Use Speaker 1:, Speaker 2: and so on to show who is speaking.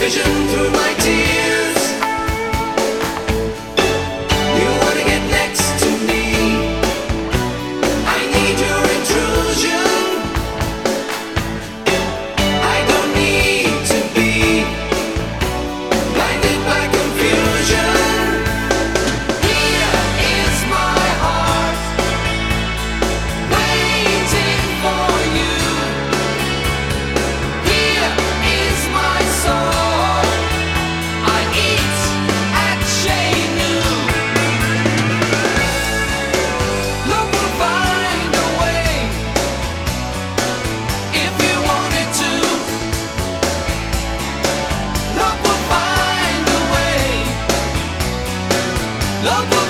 Speaker 1: vision through my tears. You wanna get next to me. I need your intrusion. I don't need to be blinded by confusion. Here is my heart waiting for you. Here is my soul. I eat at Chez Nous. Love will find a way if you wanted to. Love will find a way. Love will